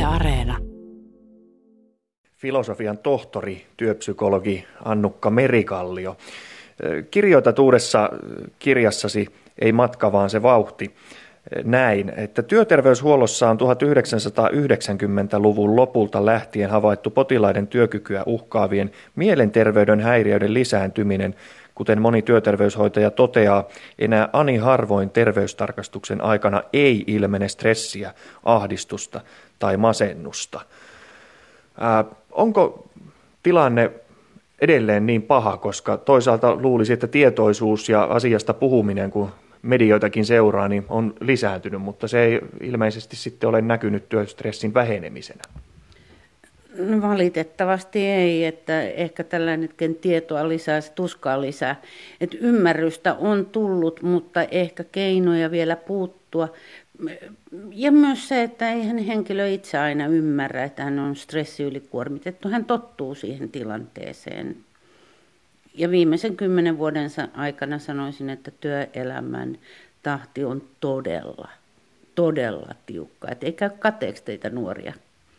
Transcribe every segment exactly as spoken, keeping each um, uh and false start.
Areena. Filosofian tohtori, työpsykologi Annukka Merikallio. Kirjoitat uudessa kirjassasi Ei matka, vaan se vauhti näin, että työterveyshuollossa on tuhatyhdeksänsataayhdeksänkymmentäluvun lopulta lähtien havaittu potilaiden työkykyä uhkaavien mielenterveyden häiriöiden lisääntyminen. Kuten moni työterveyshoitaja toteaa, enää ani harvoin terveystarkastuksen aikana ei ilmene stressiä, ahdistusta tai masennusta. Ää, onko tilanne edelleen niin paha, koska toisaalta luulisi, että tietoisuus ja asiasta puhuminen, kun medioitakin seuraa, niin on lisääntynyt, mutta se ei ilmeisesti sitten ole näkynyt työstressin vähenemisenä. No valitettavasti ei, että ehkä tällainenkin tietoa lisää, se tuskaa lisää. Että ymmärrystä on tullut, mutta ehkä keinoja vielä puuttua. Ja myös se, että eihän henkilö itse aina ymmärrä, että hän on stressiyylikuormitettu. Hän tottuu siihen tilanteeseen. Ja viimeisen kymmenen vuoden aikana sanoisin, että työelämän tahti on todella, todella tiukka. Että ei käy kateeksi teitä nuoria.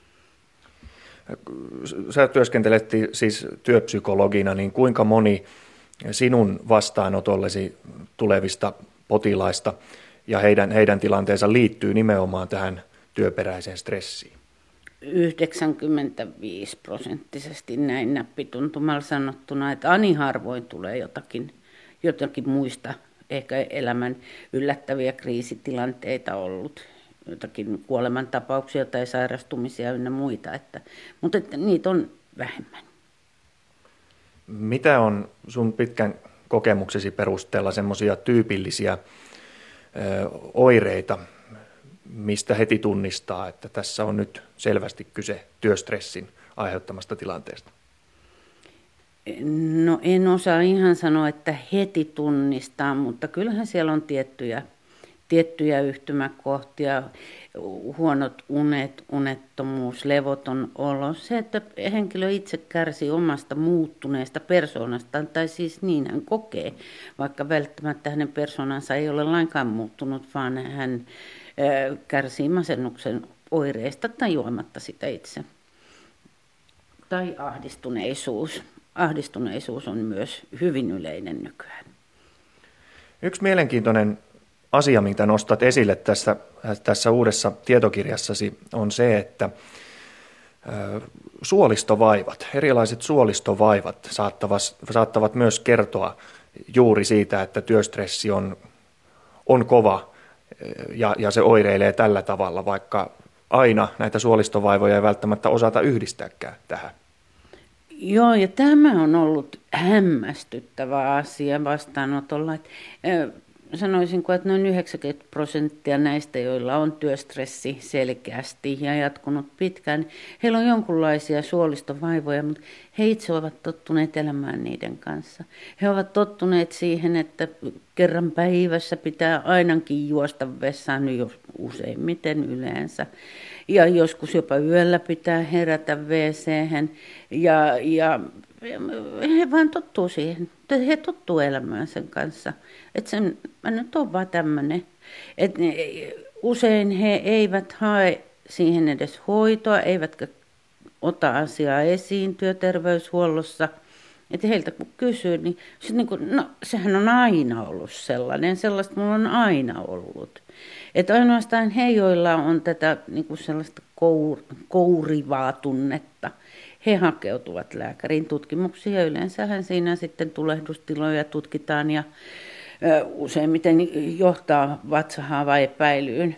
Sä työskentelet siis työpsykologina, niin kuinka moni sinun vastaanotollesi tulevista potilaista ja heidän, heidän tilanteensa liittyy nimenomaan tähän työperäiseen stressiin? yhdeksänkymmentäviisi prosenttisesti näin näppituntumalla sanottuna, että ani harvoin tulee jotakin, jotakin muista, ehkä elämän yllättäviä kriisitilanteita ollut, jotakin kuolemantapauksia tai sairastumisia ynnä muita, että, mutta että niitä on vähemmän. Mitä on sun pitkän kokemuksesi perusteella semmoisia tyypillisiä ö, oireita, mistä heti tunnistaa, että tässä on nyt selvästi kyse työstressin aiheuttamasta tilanteesta? No en osaa ihan sanoa, että heti tunnistaa, mutta kyllähän siellä on tiettyjä, tiettyjä yhtymäkohtia, huonot unet, unettomuus, levoton olo. Se, että henkilö itse kärsii omasta muuttuneesta persoonastaan, tai siis niin hän kokee, vaikka välttämättä hänen persoonansa ei ole lainkaan muuttunut, vaan hän kärsii masennuksen oireista tai juomatta sitä itse. Tai ahdistuneisuus. Ahdistuneisuus on myös hyvin yleinen nykyään. Yksi mielenkiintoinen asia, mitä nostat esille tässä, tässä uudessa tietokirjassasi, on se, että suolistovaivat, erilaiset suolistovaivat saattavat, saattavat myös kertoa juuri siitä, että työstressi on, on kova ja, ja se oireilee tällä tavalla, vaikka aina näitä suolistovaivoja ei välttämättä osata yhdistääkään tähän. Joo, ja tämä on ollut hämmästyttävä asia vastaanotolla. Että, sanoisinko, että noin yhdeksänkymmentä prosenttia näistä, joilla on työstressi selkeästi ja jatkunut pitkään, heillä on jonkunlaisia suolistovaivoja, mutta he itse ovat tottuneet elämään niiden kanssa. He ovat tottuneet siihen, että kerran päivässä pitää ainakin juosta vessaan, jo useimmiten yleensä. Ja joskus jopa yöllä pitää herätä wc:hen ja, ja he vaan tottuu siihen. He tottuu elämään sen kanssa. Että sen, mä nyt on vaan tämmöinen. Että usein he eivät hae siihen edes hoitoa, eivätkä ota asiaa esiin työterveyshuollossa. Että heiltä kun kysyy, niin, sit niin kuin, no sehän on aina ollut sellainen, sellaista mulla on aina ollut. Että ainoastaan he, joilla on tätä niin kuin sellaista kour, kourivaa tunnetta, he hakeutuvat lääkärin tutkimuksiin ja yleensähän siinä sitten tulehdustiloja tutkitaan ja ö, useimmiten johtaa vatsahaavaepäilyyn.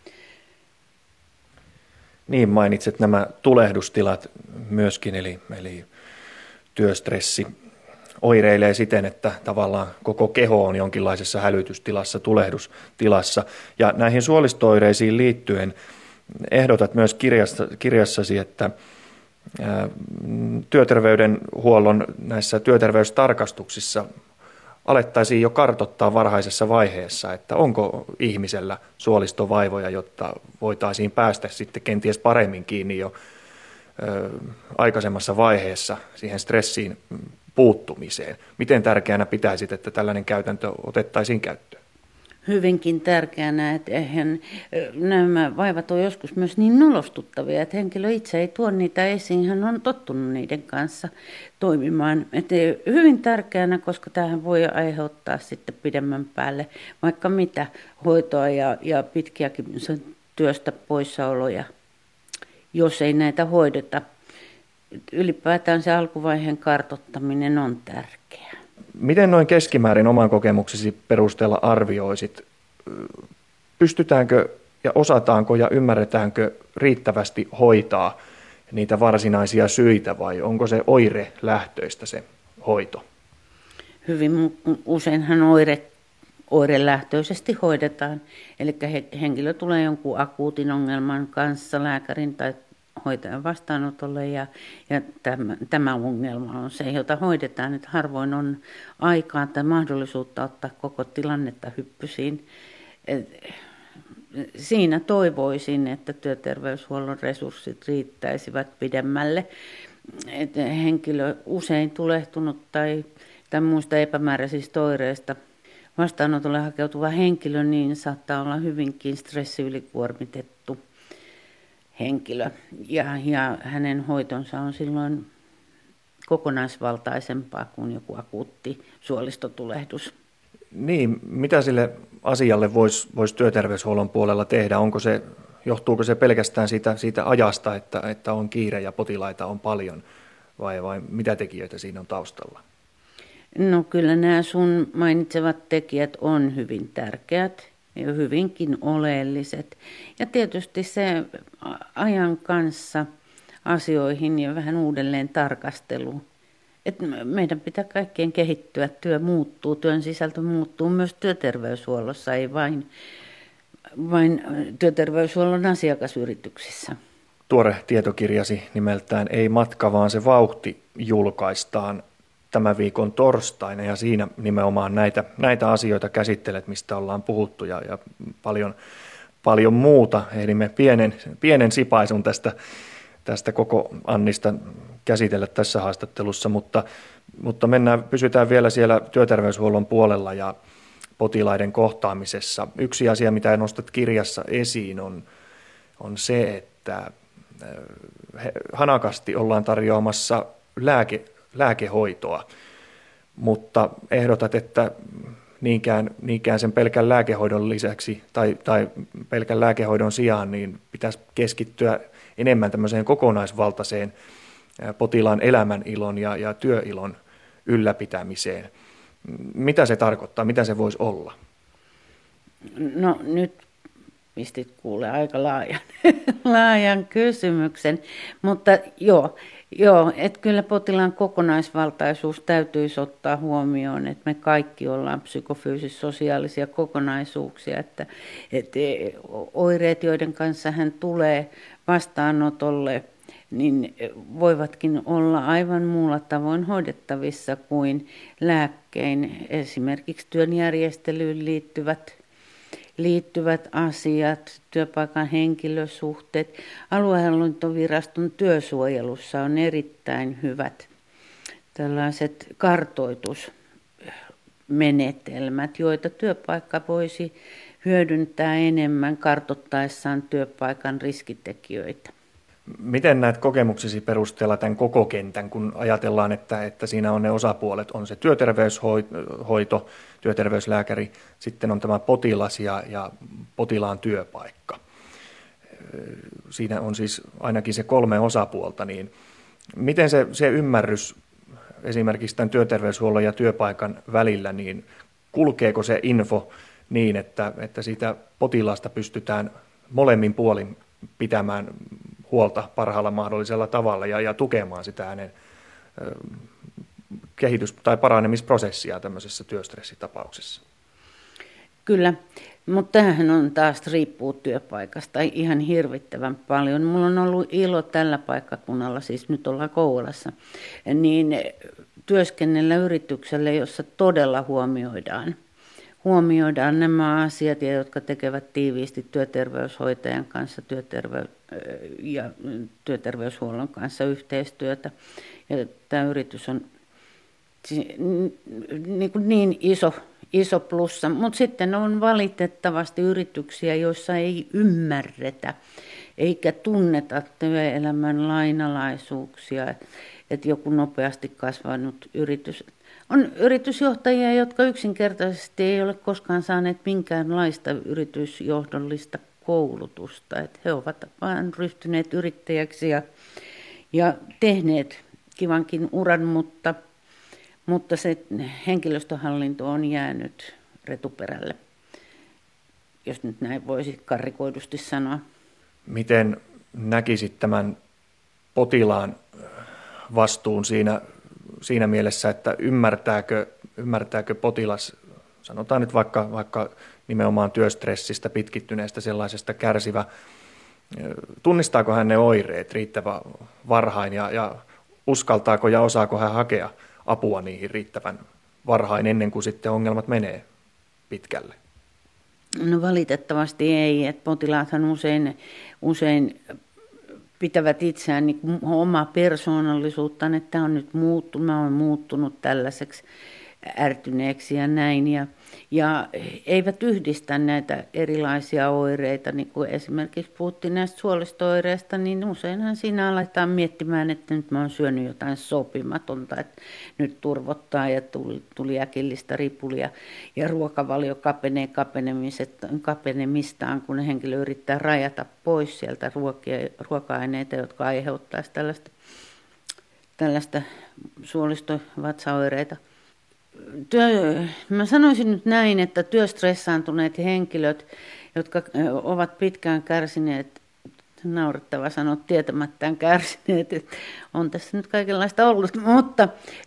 Niin mainitset nämä tulehdustilat myöskin, eli, eli työstressi oireilee siten, että tavallaan koko keho on jonkinlaisessa hälytystilassa, tulehdustilassa. Ja näihin suolisto-oireisiin liittyen ehdotat myös kirjassa, kirjassasi, että työterveydenhuollon näissä työterveystarkastuksissa alettaisiin jo kartoittaa varhaisessa vaiheessa, että onko ihmisellä suolistovaivoja, jotta voitaisiin päästä sitten kenties paremmin kiinni jo ö, aikaisemmassa vaiheessa siihen stressiin puuttumiseen. Miten tärkeänä pitäisit, että tällainen käytäntö otettaisiin käyttöön? hyvinkin tärkeänä, että eihän nämä vaivat on joskus myös niin nolostuttavia, että henkilö itse ei tuo niitä esiin, hän on tottunut niiden kanssa toimimaan. Että hyvin tärkeänä, koska tämähän voi aiheuttaa sitten pidemmän päälle vaikka mitä hoitoa ja, ja pitkiäkin työstä poissaoloja, jos ei näitä hoideta. Ylipäätään se alkuvaiheen kartoittaminen on tärkeää. Miten noin keskimäärin oman kokemuksesi perusteella arvioisit? Pystytäänkö ja osataanko ja ymmärretäänkö riittävästi hoitaa niitä varsinaisia syitä vai onko se oirelähtöistä se hoito? Hyvin useinhan oire, oirelähtöisesti hoidetaan. Eli henkilö tulee jonkun akuutin ongelman kanssa lääkärin tai hoitajan vastaanotolle ja, ja tämä, tämä ongelma on se, jota hoidetaan. Että harvoin on aikaa tai mahdollisuutta ottaa koko tilannetta hyppysiin. Et, siinä toivoisin, että työterveyshuollon resurssit riittäisivät pidemmälle. Et henkilö usein tulehtunut tai, tai muista epämääräisistä oireista vastaanotolle hakeutuva henkilö niin saattaa olla hyvinkin stressiylikuormitettu henkilö ja, ja hänen hoitonsa on silloin kokonaisvaltaisempaa kuin joku akuutti suolistotulehdus. Niin, mitä sille asialle voisi vois työterveyshuollon puolella tehdä? Onko se, johtuuko se pelkästään siitä, siitä ajasta, että, että on kiire ja potilaita on paljon vai, vai mitä tekijöitä siinä on taustalla? No kyllä nämä sun mainitsevat tekijät on hyvin tärkeät ja hyvinkin oleelliset. Ja tietysti se ajan kanssa asioihin ja vähän uudelleen tarkastelu. Että meidän pitää kaikkien kehittyä, työ muuttuu, työn sisältö muuttuu myös työterveyshuollossa, ei vain, vain työterveyshuollon asiakasyrityksissä. Tuore tietokirjasi nimeltään Ei matka, vaan se vauhti julkaistaan tämän viikon torstaina ja siinä nimenomaan näitä, näitä asioita käsittelet, mistä ollaan puhuttu ja, ja paljon, paljon muuta. Ehdimme pienen, pienen sipaisun tästä, tästä koko Annista käsitellä tässä haastattelussa, mutta, mutta mennään, pysytään vielä siellä työterveyshuollon puolella ja potilaiden kohtaamisessa. Yksi asia, mitä nostat kirjassa esiin, on, on se, että hanakasti ollaan tarjoamassa lääke, lääkehoitoa, mutta ehdotat, että niinkään, niinkään sen pelkän lääkehoidon lisäksi tai, tai pelkän lääkehoidon sijaan niin pitäisi keskittyä enemmän tämmöiseen kokonaisvaltaiseen potilaan elämänilon ja, ja työilon ylläpitämiseen. Mitä se tarkoittaa? Mitä se voisi olla? No nyt pistit kuule aika laajan, laajan kysymyksen, mutta joo, joo että kyllä potilaan kokonaisvaltaisuus täytyisi ottaa huomioon, että me kaikki ollaan psykofyysis-sosiaalisia kokonaisuuksia, että, että oireet, joiden kanssa hän tulee vastaanotolle, niin voivatkin olla aivan muulla tavoin hoidettavissa kuin lääkkein, esimerkiksi työn järjestelyyn liittyvät, liittyvät asiat, työpaikan henkilösuhteet. Aluehallintoviraston työsuojelussa on erittäin hyvät tällaiset kartoitusmenetelmät, joita työpaikka voisi hyödyntää enemmän kartoittaessaan työpaikan riskitekijöitä. Miten näet kokemuksesi perusteella tämän koko kentän, kun ajatellaan, että, että siinä on ne osapuolet, on se työterveyshoito, työterveyslääkäri, sitten on tämä potilas ja, ja potilaan työpaikka. Siinä on siis ainakin se kolme osapuolta, niin miten se, se ymmärrys esimerkiksi tämän työterveyshuollon ja työpaikan välillä, niin kulkeeko se info niin, että, että siitä potilaasta pystytään molemmin puolin pitämään huolta parhaalla mahdollisella tavalla ja, ja tukemaan sitä hänen ö, kehitys- tai paranemisprosessia tämmöisessä työstressitapauksessa? Kyllä, mutta tämähän on taas riippuu työpaikasta ihan hirvittävän paljon. Mulla on ollut ilo tällä paikkakunnalla, siis nyt ollaan Kouvolassa, niin työskennellä yritykselle, jossa todella huomioidaan Huomioidaan nämä asiat, jotka tekevät tiiviisti työterveyshoitajan kanssa työterve- ja työterveyshuollon kanssa yhteistyötä. Ja tämä yritys on niin, niin iso, iso plussa. Mutta sitten on valitettavasti yrityksiä, joissa ei ymmärretä eikä tunneta työelämän lainalaisuuksia, että joku nopeasti kasvanut yritys. On yritysjohtajia, jotka yksinkertaisesti ei ole koskaan saaneet minkäänlaista yritysjohdollista koulutusta. Että he ovat vain ryhtyneet yrittäjäksi ja, ja tehneet kivankin uran, mutta, mutta se henkilöstöhallinto on jäänyt retuperälle, jos nyt näin voisi karrikoidusti sanoa. Miten näkisit tämän potilaan vastuun siinä, siinä mielessä, että ymmärtääkö, ymmärtääkö potilas, sanotaan nyt vaikka, vaikka nimenomaan työstressistä, pitkittyneestä sellaisesta kärsivä, tunnistaako hän ne oireet riittävän varhain ja, ja uskaltaako ja osaako hän hakea apua niihin riittävän varhain ennen kuin sitten ongelmat menee pitkälle? No valitettavasti ei, että potilaathan usein, usein pitävät itseään niin kuin omaa persoonallisuuttaan, että tämä on nyt muuttunut, mä olen muuttunut tällaiseksi ärtyneeksi ja näin. Ja, ja eivät yhdistä näitä erilaisia oireita, niin kuin esimerkiksi puhuttiin näistä suolisto-oireista, niin useinhan siinä aletaan miettimään, että nyt mä oon syönyt jotain sopimatonta, että nyt turvottaa ja tuli, tuli äkillistä ripulia ja ruokavalio kapenee kapenemistaan, kun henkilö yrittää rajata pois sieltä ruokia, ruoka-aineita, jotka aiheuttaisi tällaista, tällaista suolisto-vatsaoireita. Työ, mä sanoisin nyt näin, että työstressaantuneet henkilöt, jotka ovat pitkään kärsineet, naurettava sanoa tietämättään kärsineet, että on tässä nyt kaikenlaista ollut, mutta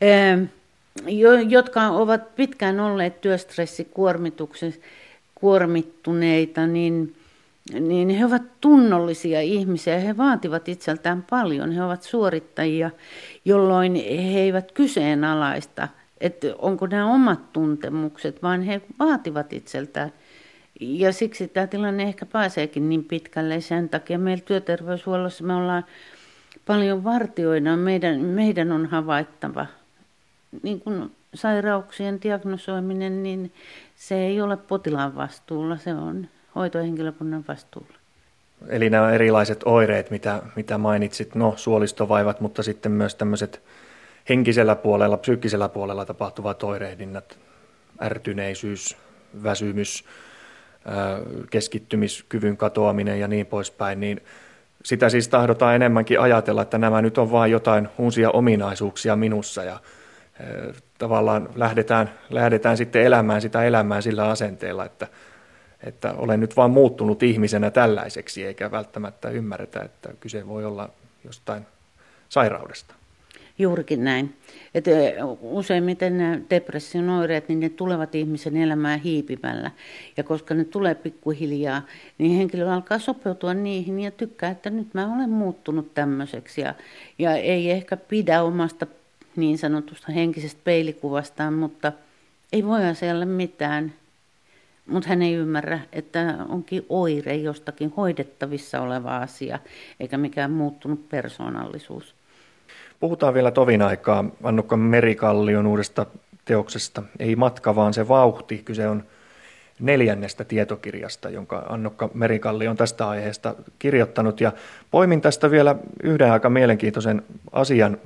jotka ovat pitkään olleet työstressikuormituksessa kuormittuneita, niin, niin he ovat tunnollisia ihmisiä, he vaativat itseltään paljon, he ovat suorittajia, jolloin he eivät kyseenalaista, että onko nämä omat tuntemukset, vaan he vaativat itseltään. Ja siksi tämä tilanne ehkä pääseekin niin pitkälle. Sen takia meillä työterveyshuollossa me ollaan paljon vartioina. Meidän, meidän on havaittava niin kuin sairauksien diagnosoiminen, niin se ei ole potilaan vastuulla, se on hoitohenkilökunnan vastuulla. Eli nämä erilaiset oireet, mitä, mitä mainitsit, no suolistovaivat, mutta sitten myös tämmöiset henkisellä puolella, psyykkisellä puolella tapahtuvat oirehdinnat, ärtyneisyys, väsymys, keskittymiskyvyn katoaminen ja niin poispäin, niin sitä siis tahdotaan enemmänkin ajatella, että nämä nyt on vain jotain uusia ominaisuuksia minussa ja tavallaan lähdetään, lähdetään sitten elämään sitä elämää sillä asenteella, että, että olen nyt vaan muuttunut ihmisenä tällaiseksi, eikä välttämättä ymmärretä, että kyse voi olla jostain sairaudesta. Juurikin näin. Että useimmiten nämä depression oireet, niin ne tulevat ihmisen elämään hiipimällä. Ja koska ne tulee pikkuhiljaa, niin henkilö alkaa sopeutua niihin ja tykkää, että nyt mä olen muuttunut tämmöiseksi. Ja, ja ei ehkä pidä omasta niin sanotusta henkisestä peilikuvastaan, mutta ei voi asialle mitään. Mutta hän ei ymmärrä, että onkin oire jostakin hoidettavissa oleva asia, eikä mikään muuttunut persoonallisuus. Puhutaan vielä tovin aikaa Annukka Merikallion uudesta teoksesta. Ei matka, vaan se vauhti. Kyse on neljännestä tietokirjasta, jonka Annukka Merikalli on tästä aiheesta kirjoittanut. Ja poimin tästä vielä yhden aika mielenkiintoisen asian.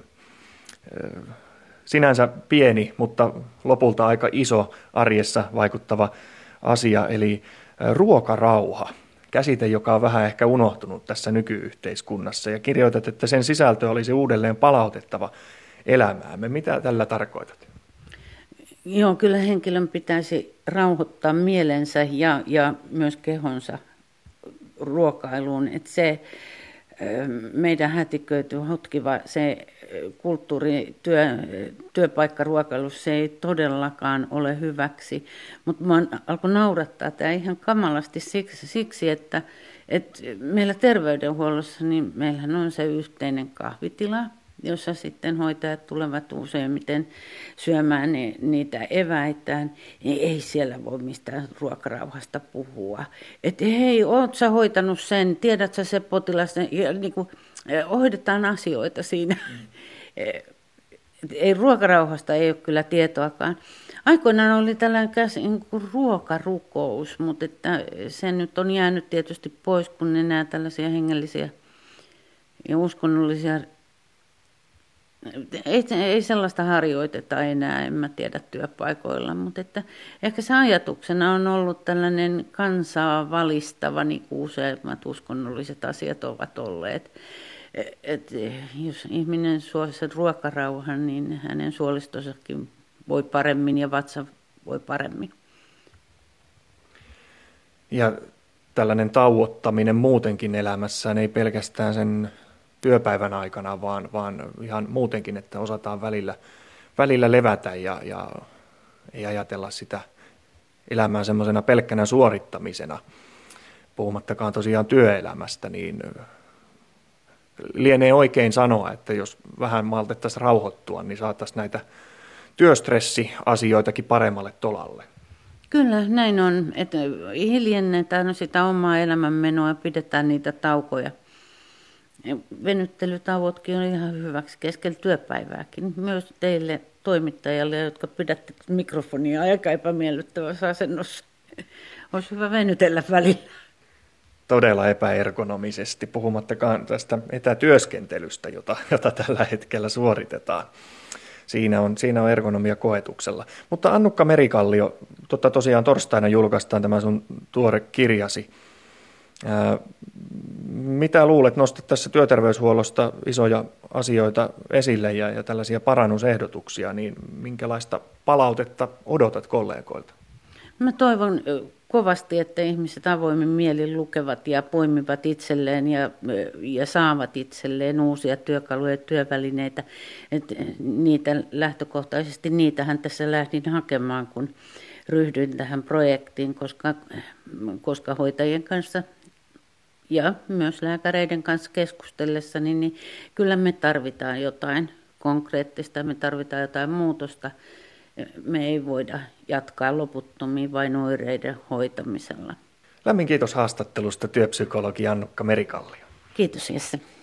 Sinänsä pieni, mutta lopulta aika iso arjessa vaikuttava asia, eli ruokarauha. Käsite, joka on vähän ehkä unohtunut tässä nykyyhteiskunnassa, ja kirjoitat, että sen sisältö olisi uudelleen palautettava elämäämme. Mitä tällä tarkoitat? Joo, kyllä henkilön pitäisi rauhoittaa mielensä ja, ja myös kehonsa ruokailuun. Että se meidän hätiköity, hotkiva, se kulttuuri, työ, työpaikkaruokailu, se ei todellakaan ole hyväksi. Mutta minua alkoi naurattaa tämä ihan kamalasti siksi, siksi että, että meillä terveydenhuollossa niin meillähän on se yhteinen kahvitila, jossa sitten hoitajat tulevat useimmiten syömään ne, niitä eväitään, niin ei siellä voi mistään ruokarauhasta puhua. Että hei, oot sä hoitanut sen, tiedät sä se potilas, ja niin kuin, hoidetaan asioita siinä. Mm. ei ruokarauhasta ei ole kyllä tietoakaan. Aikoinaan oli tällainen käs, niin kuin ruokarukous, mutta että se nyt on jäänyt tietysti pois, kun enää tällaisia hengellisiä ja uskonnollisia, ei, ei sellaista harjoiteta enää, en mä tiedä, työpaikoilla, mutta että ehkä se ajatuksena on ollut tällainen kansaa valistava, niin kuin useimmat uskonnolliset asiat ovat olleet. Et jos ihminen suo sen ruokarauhan, niin hänen suolistonsakin voi paremmin ja vatsa voi paremmin. Ja tällainen tauottaminen muutenkin elämässään, ei pelkästään sen työpäivän aikana, vaan, vaan ihan muutenkin, että osataan välillä, välillä levätä ja, ja ei ajatella sitä elämää semmoisena pelkkänä suorittamisena, puhumattakaan tosiaan työelämästä, niin lienee oikein sanoa, että jos vähän maltettaisiin rauhoittua, niin saataisiin näitä työstressiasioitakin paremmalle tolalle. Kyllä, näin on, että hiljennetään sitä omaa elämänmenoa ja pidetään niitä taukoja. Venyttelytauotkin on ihan hyväksi keskellä työpäivääkin. Myös teille toimittajille, jotka pidätte mikrofonia aika epämiellyttävässä asennossa. Olisi hyvä venytellä välillä. Todella epäergonomisesti, puhumattakaan tästä etätyöskentelystä, jota, jota tällä hetkellä suoritetaan. Siinä on, siinä on ergonomia koetuksella. Mutta Annukka Merikallio, tota tosiaan torstaina julkaistaan tämä sun tuore kirjasi. Ää, mitä luulet, nostat tässä työterveyshuollosta isoja asioita esille ja, ja tällaisia parannusehdotuksia, niin minkälaista palautetta odotat kollegoilta? Mä toivon kovasti, että ihmiset avoimin mielin lukevat ja poimivat itselleen ja, ja saavat itselleen uusia työkaluja ja työvälineitä. Et niitä lähtökohtaisesti niitähän tässä lähdin hakemaan, kun ryhdyin tähän projektiin, koska, koska hoitajien kanssa ja myös lääkäreiden kanssa keskustellessa, niin, niin kyllä me tarvitaan jotain konkreettista, me tarvitaan jotain muutosta. Me ei voida jatkaa loputtomiin vain oireiden hoitamisella. Lämmin kiitos haastattelusta työpsykologi Annukka Merikallio. Kiitos Jesse.